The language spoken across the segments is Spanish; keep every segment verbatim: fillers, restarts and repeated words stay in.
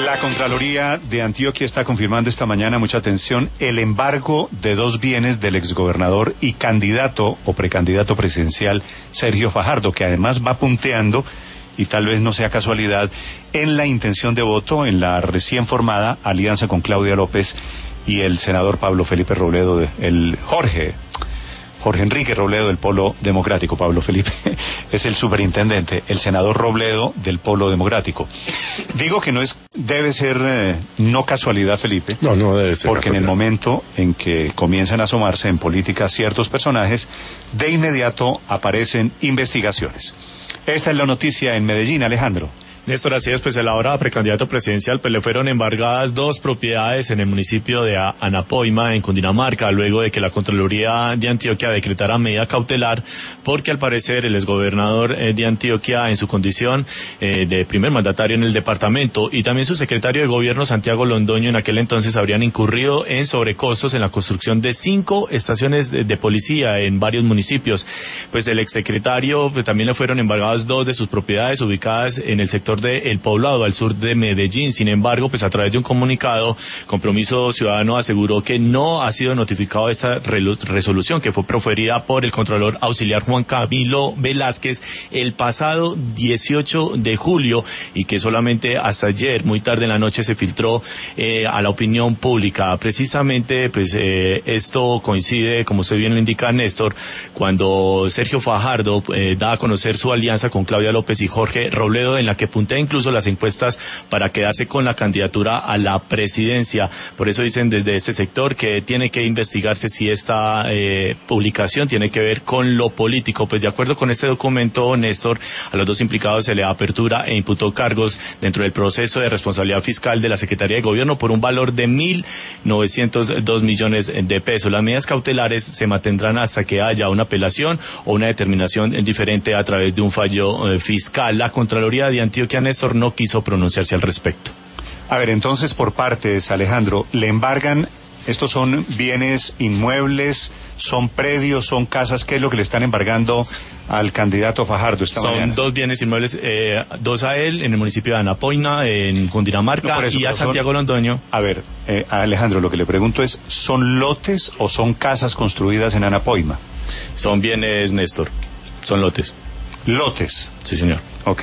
La Contraloría de Antioquia está confirmando esta mañana, mucha atención, el embargo de dos bienes del exgobernador y candidato o precandidato presidencial Sergio Fajardo, que además va punteando, y tal vez no sea casualidad, en la intención de voto en la recién formada alianza con Claudia López y el senador Pablo Felipe Robledo, el Jorge... Jorge Enrique Robledo del Polo Democrático. Pablo Felipe es el superintendente, el senador Robledo del Polo Democrático. Digo que no es, debe ser eh, no casualidad, Felipe. No, no debe ser porque casualidad. En el momento en que comienzan a asomarse en política ciertos personajes, de inmediato aparecen investigaciones. Esta es la noticia en Medellín, Alejandro. Néstor, así es, pues el ahora precandidato presidencial, pues le fueron embargadas dos propiedades en el municipio de Anapoima, en Cundinamarca, luego de que la Contraloría de Antioquia decretara medida cautelar, porque al parecer el exgobernador de Antioquia, en su condición eh, de primer mandatario en el departamento, y también su secretario de gobierno, Santiago Londoño, en aquel entonces habrían incurrido en sobrecostos en la construcción de cinco estaciones de, de policía en varios municipios. Pues el exsecretario, pues también le fueron embargadas dos de sus propiedades ubicadas en el sector de El Poblado, al sur de Medellín. Sin embargo, pues a través de un comunicado, Compromiso Ciudadano aseguró que no ha sido notificado de esa resolución que fue proferida por el Contralor Auxiliar Juan Camilo Velázquez el pasado dieciocho de julio y que solamente hasta ayer, muy tarde en la noche, se filtró eh, a la opinión pública. Precisamente, pues eh, esto coincide, como usted bien lo indica, Néstor, cuando Sergio Fajardo eh, da a conocer su alianza con Claudia López y Jorge Robledo, en la que puntea incluso las encuestas para quedarse con la candidatura a la presidencia. Por eso dicen desde este sector que tiene que investigarse si esta eh, publicación tiene que ver con lo político. Pues de acuerdo con este documento, Néstor, a los dos implicados se le da apertura e imputó cargos dentro del proceso de responsabilidad fiscal de la Secretaría de Gobierno por un valor de mil novecientos dos millones de pesos. Las medidas cautelares se mantendrán hasta que haya una apelación o una determinación diferente a través de un fallo eh, fiscal. La Contraloría de Antioquia, que Néstor, no quiso pronunciarse al respecto. A ver, entonces, por partes, Alejandro, le embargan, estos son bienes inmuebles, son predios, son casas, ¿qué es lo que le están embargando al candidato Fajardo esta son mañana? Son dos bienes inmuebles, eh, dos a él en el municipio de Anapoima, en Cundinamarca, no, eso, y a Santiago son, Londoño. A ver, eh, Alejandro, lo que le pregunto es, ¿son lotes o son casas construidas en Anapoima? Son bienes, Néstor, son lotes. ¿Lotes? Sí, señor. Ok.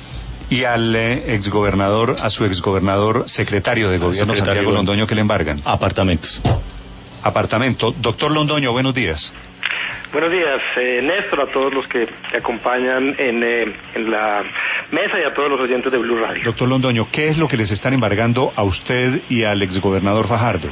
Y al eh, exgobernador, a su exgobernador secretario de gobierno, secretario Santiago Londoño, ¿que le embargan? Apartamentos. Apartamento. Doctor Londoño, buenos días. Buenos días, eh, Néstor, a todos los que te acompañan en, eh, en la mesa y a todos los oyentes de Blue Radio. Doctor Londoño, ¿qué es lo que les están embargando a usted y al exgobernador Fajardo?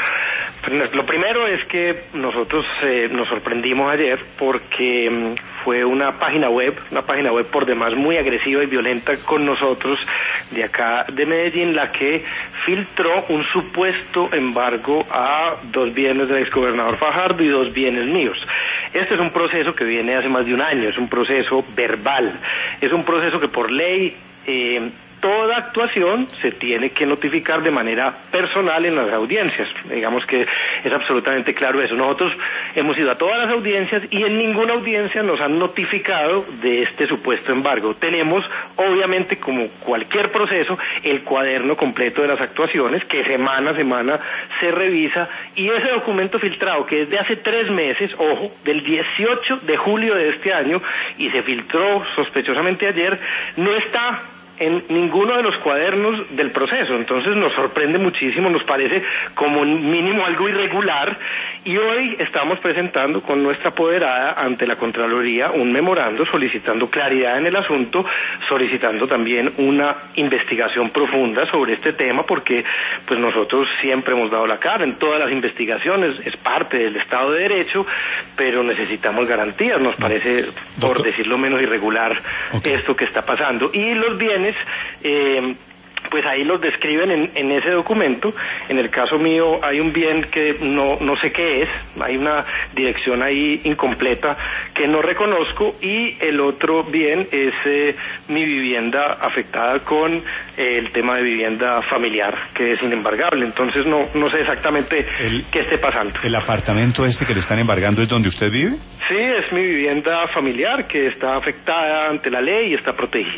Lo primero es que nosotros eh, nos sorprendimos ayer porque um, fue una página web, una página web por demás muy agresiva y violenta con nosotros de acá de Medellín, la que filtró un supuesto embargo a dos bienes del exgobernador Fajardo y dos bienes míos. Este es un proceso que viene hace más de un año, es un proceso verbal, es un proceso que por ley... Eh, Toda actuación se tiene que notificar de manera personal en las audiencias. Digamos que es absolutamente claro eso. Nosotros hemos ido a todas las audiencias y en ninguna audiencia nos han notificado de este supuesto embargo. Tenemos, obviamente, como cualquier proceso, el cuaderno completo de las actuaciones que semana a semana se revisa, y ese documento filtrado, que es de hace tres meses, ojo, del dieciocho de julio de este año, y se filtró sospechosamente ayer, no está en ninguno de los cuadernos del proceso. Entonces nos sorprende muchísimo, nos parece como mínimo algo irregular, y hoy estamos presentando con nuestra apoderada ante la Contraloría un memorando solicitando claridad en el asunto, solicitando también una investigación profunda sobre este tema, porque pues nosotros siempre hemos dado la cara en todas las investigaciones, es parte del Estado de Derecho, pero necesitamos garantías. Nos parece, por decirlo menos, irregular okay. esto que está pasando. Y los bienes Eh, pues ahí los describen en, en ese documento. En el caso mío hay un bien que no, no sé qué es, hay una dirección ahí incompleta que no reconozco, y el otro bien es eh, mi vivienda afectada con eh, el tema de vivienda familiar, que es inembargable. Entonces no, no sé exactamente el, qué esté pasando. ¿El apartamento este que le están embargando es donde usted vive? Sí, es mi vivienda familiar que está afectada ante la ley y está protegida.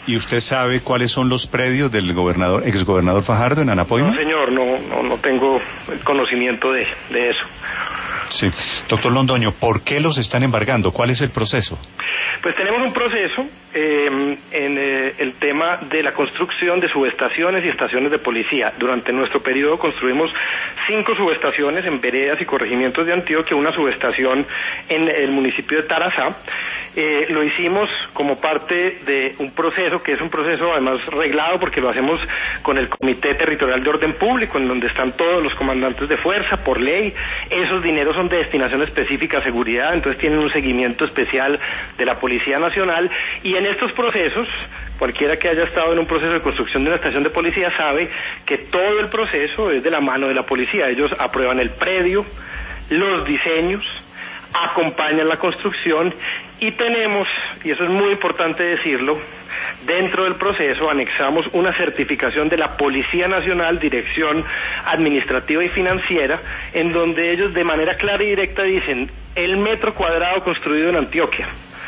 ¿Y usted sabe cuáles son los predios del gobernador, exgobernador Fajardo en Anapoima? No, señor, no, no, no tengo conocimiento de, de eso. Sí. Doctor Londoño, ¿por qué los están embargando? ¿Cuál es el proceso? Pues tenemos un proceso eh, en eh, el tema de la construcción de subestaciones y estaciones de policía. Durante nuestro periodo construimos cinco subestaciones en veredas y corregimientos de Antioquia, una subestación en el municipio de Tarazá. Eh, lo hicimos como parte de un proceso que es un proceso además reglado porque lo hacemos con el Comité Territorial de Orden Público, en donde están todos los comandantes de fuerza por ley. Esos dineros son de destinación específica a seguridad, entonces tienen un seguimiento especial de la Policía Nacional, y en estos procesos, cualquiera que haya estado en un proceso de construcción de una estación de policía sabe que todo el proceso es de la mano de la policía. Ellos aprueban el predio, los diseños, acompañan la construcción, y tenemos, y eso es muy importante decirlo, dentro del proceso anexamos una certificación de la Policía Nacional, Dirección Administrativa y Financiera, en donde ellos de manera clara y directa dicen: el metro cuadrado construido en Antioquia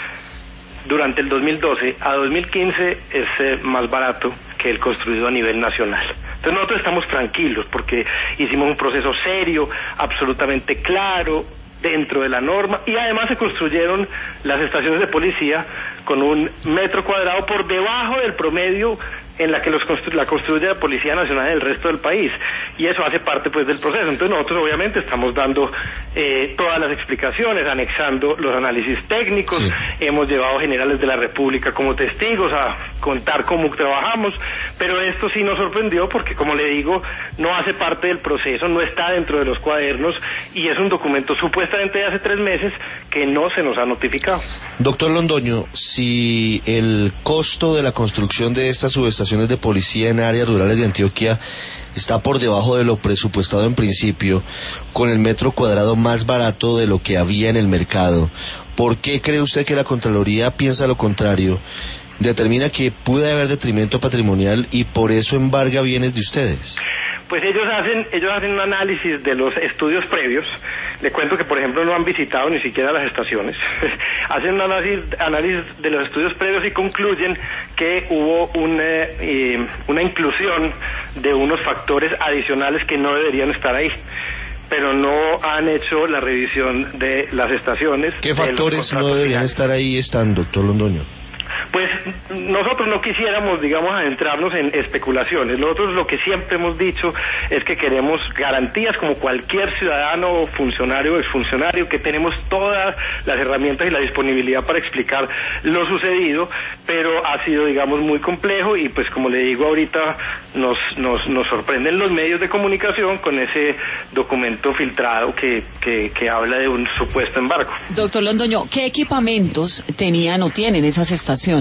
durante el dos mil doce a dos mil quince es eh, más barato que el construido a nivel nacional. Entonces nosotros estamos tranquilos porque hicimos un proceso serio, absolutamente claro, dentro de la norma, y además se construyeron las estaciones de policía con un metro cuadrado por debajo del promedio en la que los constru la construye la Policía Nacional en el resto del país, y eso hace parte pues del proceso. Entonces nosotros obviamente estamos dando eh, todas las explicaciones, anexando los análisis técnicos, sí. Hemos llevado generales de la República como testigos a contar cómo trabajamos, pero esto sí nos sorprendió porque, como le digo, no hace parte del proceso, no está dentro de los cuadernos, y es un documento supuestamente de hace tres meses que no se nos ha notificado. Doctor Londoño, si el costo de la construcción de estas subestaciones de policía en áreas rurales de Antioquia está por debajo de lo presupuestado en principio, con el metro cuadrado más barato de lo que había en el mercado, ¿por qué cree usted que la Contraloría piensa lo contrario, determina que puede haber detrimento patrimonial y por eso embarga bienes de ustedes? Pues ellos hacen, ellos hacen un análisis de los estudios previos. Le cuento que, por ejemplo, no han visitado ni siquiera las estaciones. Hacen un análisis, análisis de los estudios previos y concluyen que hubo un, eh, una inclusión de unos factores adicionales que no deberían estar ahí, pero no han hecho la revisión de las estaciones. ¿Qué factores no deberían finales. estar ahí están, doctor Londoño? Pues nosotros no quisiéramos, digamos, adentrarnos en especulaciones. Nosotros lo que siempre hemos dicho es que queremos garantías como cualquier ciudadano, funcionario o exfuncionario, que tenemos todas las herramientas y la disponibilidad para explicar lo sucedido, pero ha sido, digamos, muy complejo y, pues, como le digo ahorita, nos, nos, nos sorprenden los medios de comunicación con ese documento filtrado que, que, que habla de un supuesto embargo. Doctor Londoño, ¿qué equipamientos tenían o tienen esas estaciones?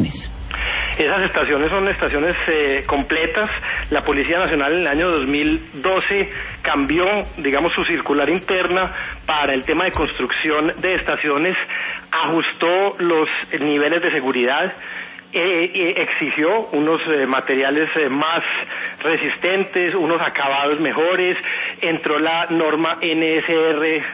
Esas estaciones son estaciones eh, completas. La Policía Nacional en el año dos mil doce cambió, digamos, su circular interna para el tema de construcción de estaciones, ajustó los niveles de seguridad, eh, eh, exigió unos eh, materiales eh, más resistentes, unos acabados mejores, entró la norma N S R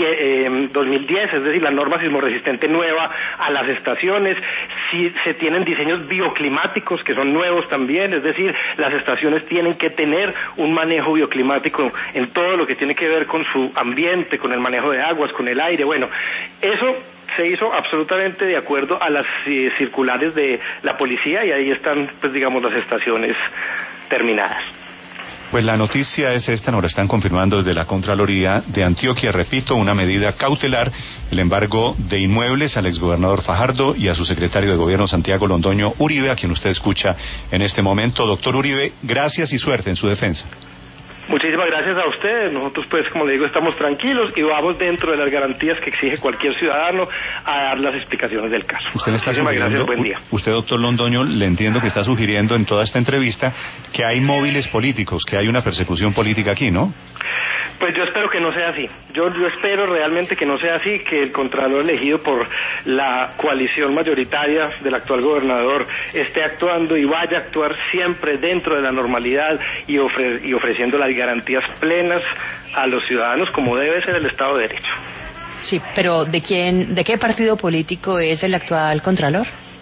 dos mil diez, es decir, la norma sismorresistente nueva a las estaciones. Si se tienen diseños bioclimáticos que son nuevos también, es decir, las estaciones tienen que tener un manejo bioclimático en todo lo que tiene que ver con su ambiente, con el manejo de aguas, con el aire. Bueno, eso se hizo absolutamente de acuerdo a las eh, circulares de la policía, y ahí están, pues, digamos, las estaciones terminadas. Pues la noticia es esta, nos la están confirmando desde la Contraloría de Antioquia, repito, una medida cautelar, el embargo de inmuebles al exgobernador Fajardo y a su secretario de Gobierno, Santiago Londoño Uribe, a quien usted escucha en este momento. Doctor Uribe, gracias y suerte en su defensa. Muchísimas gracias a ustedes. Nosotros, pues, como le digo, estamos tranquilos y vamos dentro de las garantías que exige cualquier ciudadano a dar las explicaciones del caso. Usted me está sugiriendo, buen día. Usted, doctor Londoño, le entiendo que está sugiriendo en toda esta entrevista que hay móviles políticos, que hay una persecución política aquí, ¿no? Pues yo espero que no sea así. Yo, yo espero realmente que no sea así, que el contralor elegido por la coalición mayoritaria del actual gobernador esté actuando y vaya a actuar siempre dentro de la normalidad y, ofre y ofreciendo las garantías plenas a los ciudadanos como debe ser el Estado de Derecho. Sí, pero ¿de quién, de qué partido político es el actual contralor?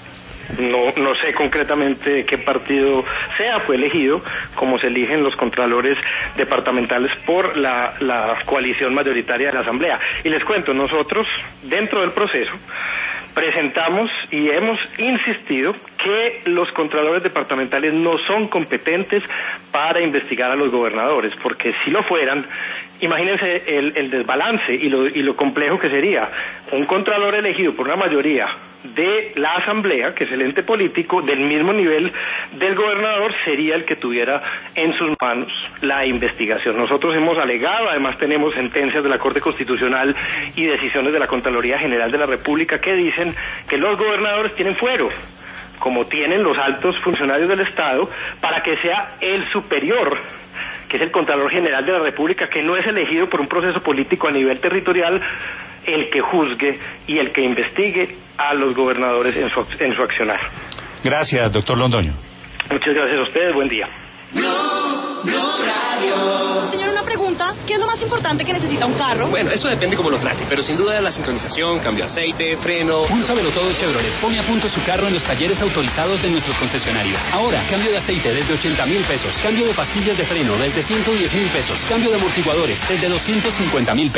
no, no sé concretamente qué partido sea, fue elegido como se eligen los contralores departamentales por la, la coalición mayoritaria de la Asamblea. Y les cuento, nosotros, dentro del proceso, presentamos y hemos insistido que los contralores departamentales no son competentes para investigar a los gobernadores, porque si lo fueran, imagínense el, el desbalance y lo, y lo complejo que sería. Un contralor elegido por una mayoría de la Asamblea, que es el ente político, del mismo nivel del gobernador, sería el que tuviera en sus manos la investigación. Nosotros hemos alegado, además tenemos sentencias de la Corte Constitucional y decisiones de la Contraloría General de la República que dicen que los gobernadores tienen fuero, como tienen los altos funcionarios del Estado, para que sea el superior, que es el Contralor General de la República, que no es elegido por un proceso político a nivel territorial, el que juzgue y el que investigue a los gobernadores en su, en su accionar. Gracias, doctor Londoño. Muchas gracias a ustedes, buen día. Blue, Blue Radio. Señor, una pregunta. ¿Qué es lo más importante que necesita un carro? Bueno, eso depende cómo lo trate, pero sin duda la sincronización, cambio de aceite, freno. Un sábelo todo Chevrolet. Pone a punto su carro en los talleres autorizados de nuestros concesionarios. Ahora, cambio de aceite desde ochenta mil pesos, cambio de pastillas de freno desde ciento diez mil pesos, cambio de amortiguadores desde doscientos cincuenta mil pesos.